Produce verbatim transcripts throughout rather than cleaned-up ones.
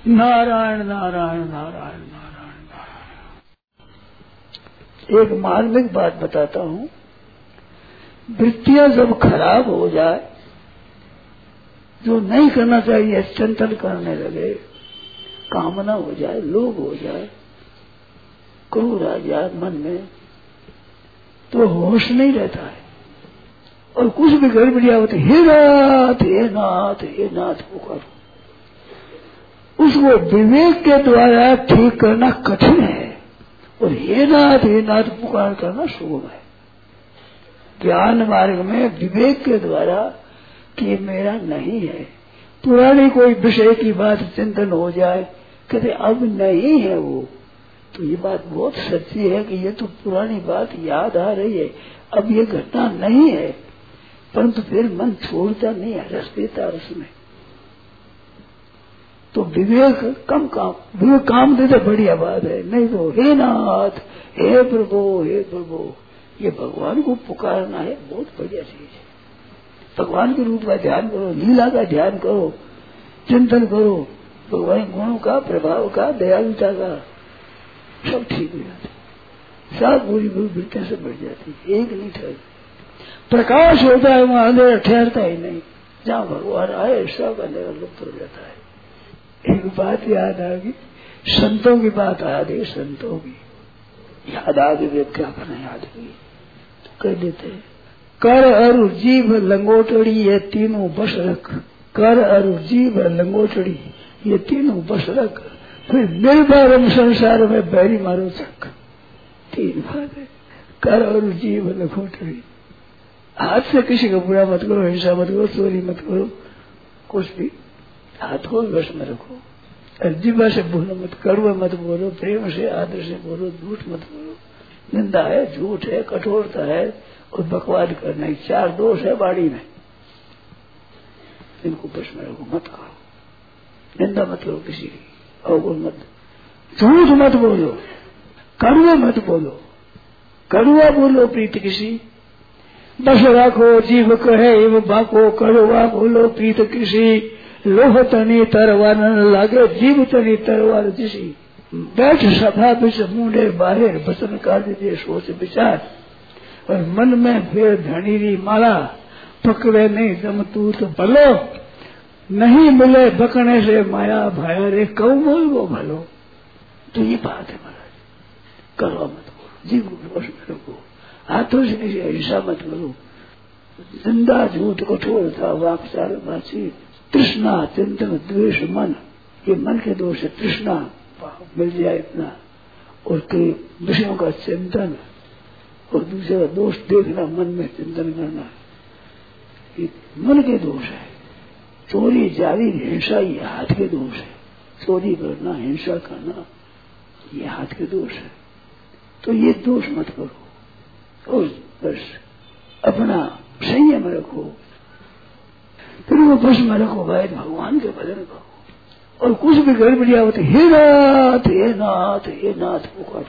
नारायण नारायण नारायण नारायण नारायण। एक मार्मिक बात बताता हूँ। वृत्तियां जब खराब हो जाए, जो नहीं करना चाहिए चिंतन करने लगे, कामना हो जाए, लोभ हो जाए, क्रोध आ जाए मन में, तो होश नहीं रहता है और कुछ भी गड़बड़िया होती, हे नाथ हे नाथ हे नाथ पुकारो। उसको विवेक के द्वारा ठीक करना कठिन है और हे नाथ हे नाथ पुकार करना सुगम है। ज्ञान मार्ग में विवेक के द्वारा कि मेरा नहीं है, पुरानी कोई विषय की बात चिंतन हो जाए, कहते अब नहीं है वो, तो ये बात बहुत सच्ची है कि ये तो पुरानी बात याद आ रही है, अब ये घटना नहीं है, परंतु फिर मन छोड़ता नहीं है, रस देता उसमें। तो विवेक कम काम, विवेक काम देते बढ़िया बात है, नहीं तो हे नाथ हे प्रभु हे प्रभु, ये भगवान को पुकारना है, बहुत बढ़िया चीज है। भगवान के रूप का ध्यान करो, लीला का ध्यान करो, चिंतन करो, भगवान गुणों का, प्रभाव का, दयालुता का, सब ठीक हो जाते, सब बुरी बुरी वृत्तियां से बढ़ जाती, एक नहीं ठहरती। प्रकाश होता है वहां अंधेरा ठहरता ही नहीं, जहाँ भगवान आए सब अंधेरा लुप्त हो जाता है। एक बात याद आ गई, संतों की बात आ गई, संतों की याद आ गई, व्याख्यापन याद हुई तो कह देते हैं, कर अरु जीभ लंगोटड़ी ये तीनों बस रख, कर अरु जीभ लंगोटड़ी ये तीनों बस रख, फिर निर्भरम संसार में बैरी मारो चक। तीन बात है, कर और जीभ लंगोटड़ी, हाथ से किसी का बुरा मत करो, हिंसा मत करो, चोरी मत करो, कुछ भी हाथ को वश में रखो, और जीवा से बोलो मत, कड़वा मत बोलो, प्रेम से आदर से बोलो, झूठ मत बोलो, निंदा है, झूठ है, कठोरता है और बकवाद करना, ही चार दोष है बाड़ी में, इनको वश में रखो, मत करो, निंदा मत करो किसी की, अवगुण मत, झूठ मत बोलो, कड़वा मत बोलो, कड़वा बोलो प्रीत किसी, बस रखो जीव कहे एवं बाको, कड़वा बोलो प्रीत किसी, लोह तनी तरवार न लागे, जीव तनी तरवार जिसी, बैठ सभा बिच मुंडे बाहर, बचन काज दे सोच विचार, और मन में फिर धनीरी माला, पकड़े नहीं दम तू तो भलो, नहीं मिले बकने से माया भाया रे, कौ बोल वो भलो। तो ये बात है महाराज, करो मत बोलो, जीव को वश में रखो, हाथों से किसी हिंसा मत करो, जिंदा झूठ कठोरता वाकचाल बातचीत, तृष्णा चिंतन द्वेष मन, ये मन के दोष है, तृष्णा मिल जाए इतना, और कई विषयों का चिंतन, और दूसरा दोष देखना, मन में चिंतन करना, ये मन के दोष है। चोरी जारी हिंसा ये हाथ के दोष है, चोरी करना हिंसा करना ये हाथ के दोष है, तो ये दोष मत करो और बस अपना संयम रखो, फिर वो बस में रखो भाई, भगवान के भजन करो, और कुछ भी गड़बड़िया होती, हे नाथ हे नाथ हे नाथ पुकारो।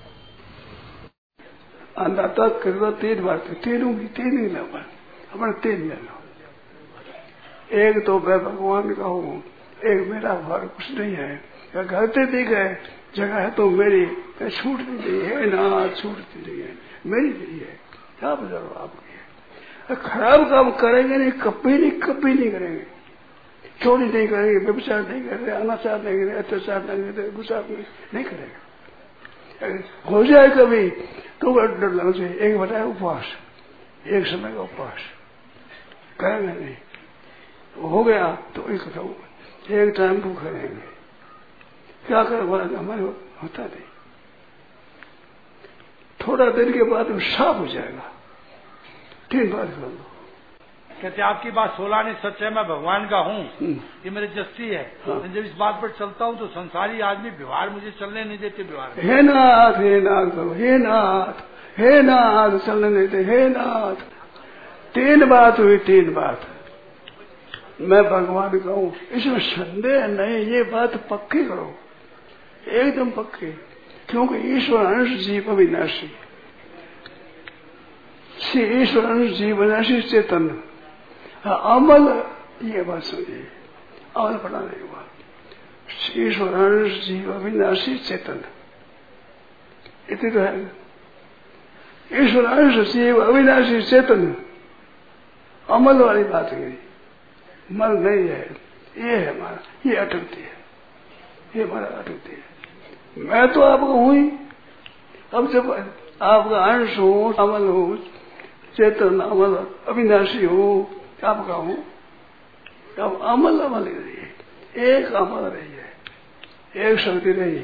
अंदाता कर तीन बार, तीनों की तीन ही लो, अपने तीन ले लो, एक तो मैं भगवान का हूँ, एक मेरा घर कुछ नहीं है, घर से दी गए जगह है तो मेरी, छूट नहीं दी है ना, छूट नहीं है मेरी नहीं है, क्या बजाओ आपकी, खराब काम करेंगे नहीं, कभी नहीं कभी नहीं करेंगे, चोरी नहीं करेंगे, व्यभिचार नहीं करेंगे, अनाचार नहीं करेंगे, अत्याचार नहीं करेंगे, गुस्सा नहीं करेंगे। हो जाए कभी तो डर लगना चाहिए, एक बताया उपवास, एक समय का उपवास करेंगे नहीं, हो गया तो एक एक टाइम भूखे रहेंगे, क्या करें बोला हमारे होता नहीं, थोड़ा देर के बाद वो साफ हो जाएगा, तीन बार कर लो। कहते आपकी बात सोलह नहीं सच है, मैं भगवान का हूँ, ये मेरी जस्ती है, हाँ। जब इस बात पर चलता हूँ तो संसारी आदमी व्यवहार मुझे चलने नहीं देते, व्यवहार हे नाथ हे नाथ करो, हे नाथ हे नाथ चलने नहीं देते, हे नाथ। तीन बात हुई, तीन बात, मैं भगवान का हूँ, इसमें संदेह नहीं, ये बात पक्की करो, एकदम पक्की, क्योंकि ईश्वर अंश जीव अविनाशी, ईश्वर अंश जीव अविनाशी चेतन अमल, ये बात समझिए, अमल पड़ा नहीं हुआ, ईश्वर अंश जीव अविनाशी चेतन, इतनी तो है। ईश्वर अंश जीव अविनाशी चेतन, अमल वाली बात है, मल नहीं है। ये है हमारा, ये अटकती है, ये हमारा अटकती है। मैं तो आपका हूं ही, अब जब आपका अंश हूं, अमल हूं, चेतन अमल अविनाशी हूं, आपका हूं, अब अमल अमल ही रही है, एक अमल रही है, एक शक्ति रही,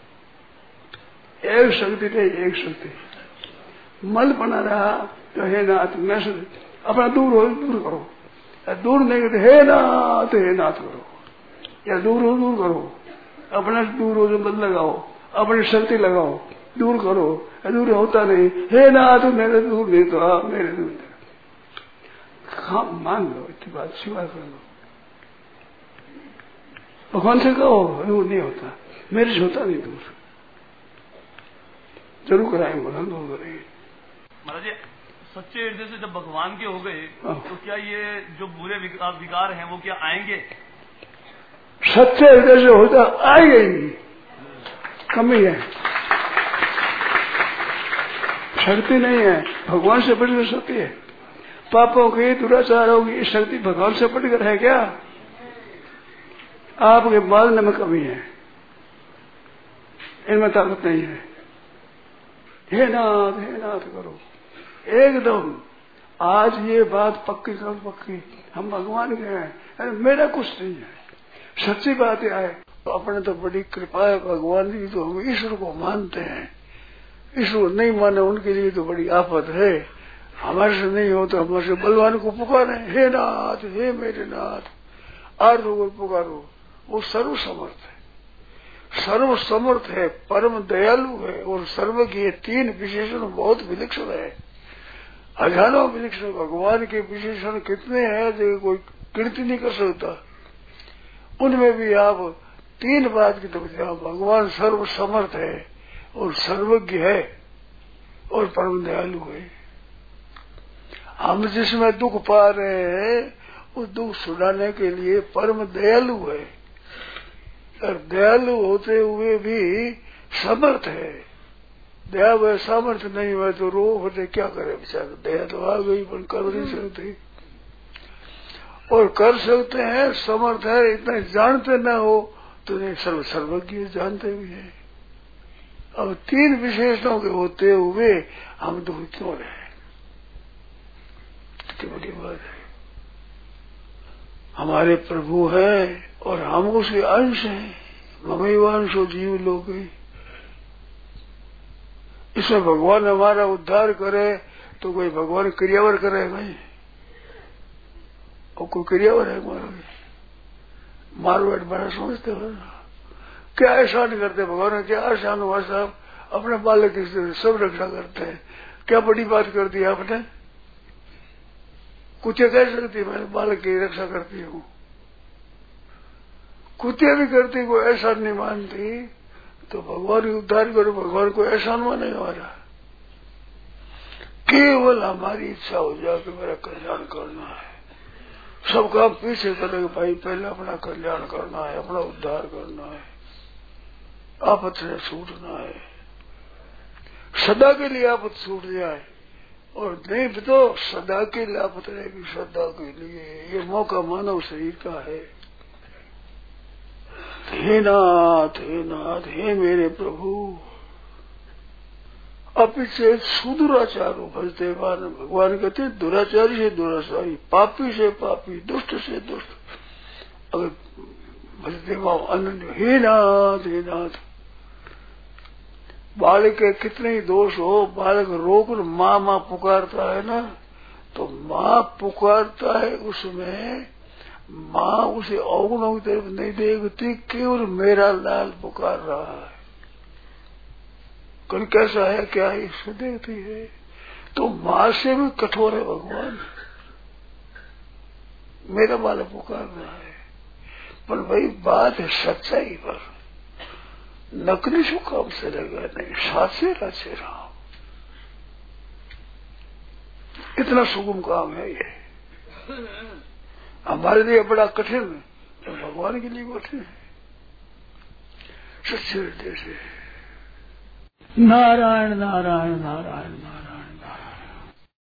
एक शक्ति रही, एक शक्ति। मल बना रहा तो हे नाथ मैं अपना दूर हो दूर करो, या दूर नहीं तो हे नाथ हे नाथ करो, या दूर हो दूर करो, अपना दूर हो जो मत लगाओ, अपनी शक्ति लगाओ, दूर करो, दूर होता नहीं, हे नाथ मेरे दूर नहीं तो हाँ मेरे दूर। हाँ मान लो, इतनी बात स्वीकार कर लो। भगवान से कहो दूर नहीं होता, मेरे से होता नहीं दूर, जरूर कराएंगे, भगवान दूर करेंगे। महाराज जी, सच्चे हृदय से जब भगवान के हो गए तो क्या ये जो बुरे विकार हैं वो क्या आएंगे? सच्चे हृदय से होता आएंगे ही, कमी है, शक्ति नहीं है, भगवान से बढ़कर शक्ति है। पापों की दुराचारों की शक्ति भगवान से बढ़कर है क्या? आपके बालने में कमी है, इनमें ताकत नहीं है। हे नाथ हे नाथ करो एकदम। आज ये बात पक्की कर पक्की, हम भगवान के हैं, अरे मेरा कुछ नहीं है, सच्ची बात है। तो अपने तो बड़ी कृपा है भगवान की, तो हम ईश्वर को मानते हैं। ईश्वर नहीं माने उनके लिए तो बड़ी आफत है। हमारे से नहीं हो तो हमारे से बलवान को पुकारे, हे नाथ हे मेरे नाथ, आर्थ को पुकारो। वो सर्व समर्थ है, सर्व समर्थ है, परम दयालु है, और सर्व के तीन विशेषण बहुत विलक्षण है। हजारों विलक्षण भगवान के विशेषण कितने हैं जो कोई गिनती नहीं कर सकता। उनमें भी आप तीन बात की तो भगवान सर्व समर्थ है और सर्वज्ञ है और परम दयालु है। हम जिसमें दुख पा रहे हैं उस दुख सुनाने के लिए परम दयालु है, और दयालु होते हुए भी समर्थ है। दया व सामर्थ्य नहीं हुआ तो रो होते क्या करे बेचारा, दया तो आ गई पर कर नहीं सकते, और कर सकते हैं समर्थ है, इतना जानते ना हो तो नहीं सर्व सर्वज्ञ जानते भी है। अब तीन विशेषणों के होते हुए हम दुख क्यों रहे, कितनी बड़ी बात है। हमारे प्रभु है और हम उसके अंश हैं, ममैवांशो जीव लोग। इसमें भगवान हमारा उद्धार करे तो कोई भगवान क्रियावर करे नहीं, और कोई क्रियावर है हमारा मारवाड़ बड़ा समझते हो क्या एहसान करते भगवान, क्या एहसान हुआ साहब, अपने बालक की सब रक्षा करते हैं। क्या बड़ी बात कर दी आपने, कुत्ते कह सकती मैं बालक की रक्षा करती हूँ, कुत्ते भी करती, कोई एहसान नहीं मानती, तो भगवान की उद्धार करो, भगवान को एहसान माने हमारा। केवल हमारी इच्छा हो जाए कि मेरा कल्याण करना है, सब काम पीछे करेगा भाई, पहले अपना कल्याण करना है, अपना उद्धार करना है, आपत से छूटना है, सदा के लिए आपत छूट जाए, और नहीं तो सदा के लिए आपत रहेगी, सदा के लिए। ये मौका मानव शरीर का है। हे नाथ हे नाथ हे मेरे प्रभु, अपिछे सुदुराचारो भजते मान, भगवान कहते दुराचारी से दुराचारी, पापी से पापी, दुष्ट से दुष्ट, अगर भजते भाव अनन्य। हे नाथ हे नाथ, बालक के कितने ही दोष हो, बालक रोकर माँ माँ पुकारता है ना, तो माँ पुकारता है, उसमें माँ उसे अवगुणों की तरफ नहीं देखती, केवल मेरा लाल पुकार रहा है, कल कैसा है क्या है इसको देखती है। तो माँ से भी कठोर है भगवान, मेरा बालक पुकार रहा है। पर भाई बात है सच्चाई पर, नकली शो काम से लगा नहीं, साचे राचे राम, इतना सुगम काम है ये। हमारे लिए बड़ा कठिन है, तो भगवान के लिए कठिन है। सच्चे हृदय से नारायण नारायण नारायण नारायण।